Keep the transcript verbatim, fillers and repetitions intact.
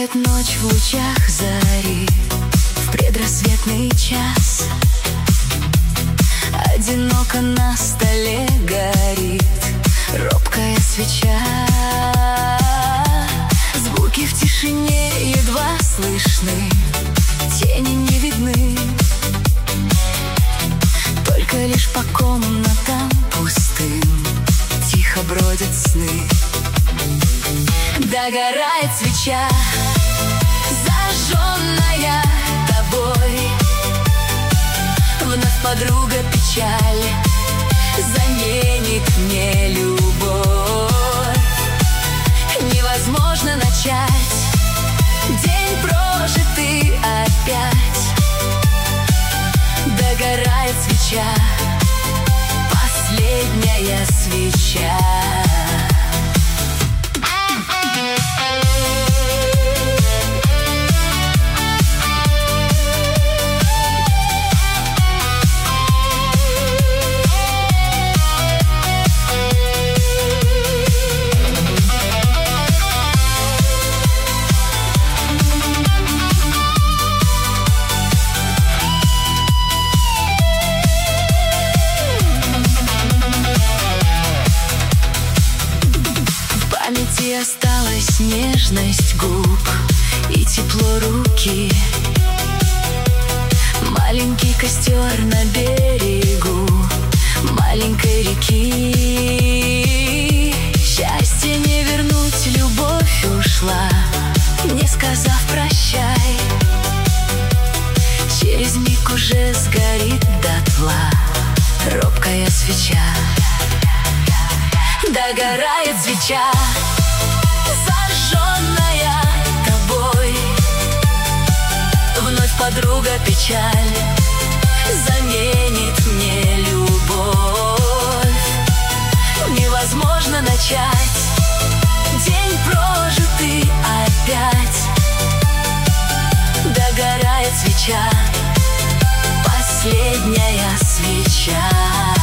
Догорает ночь в лучах зари, в предрассветный час. Одиноко на столе горит робкая свеча. Звуки в тишине едва слышны, тени не видны, только лишь по комнатам пустым тихо бродят сны. Догорает свеча, зажженная тобой. Вновь подруга печаль заменит мне любовь. Невозможно начать день прожитый опять. Догорает свеча, последняя свеча. В памяти осталась нежность губ и тепло руки. Маленький костер на берегу маленькой реки. Счастье не вернуть, любовь ушла, не сказав прощай. Через миг уже сгорит дотла робкая свеча. Догорает свеча, зажженная тобой. Вновь подруга печаль заменит мне любовь. Невозможно начать день прожитый опять. Догорает свеча, последняя свеча.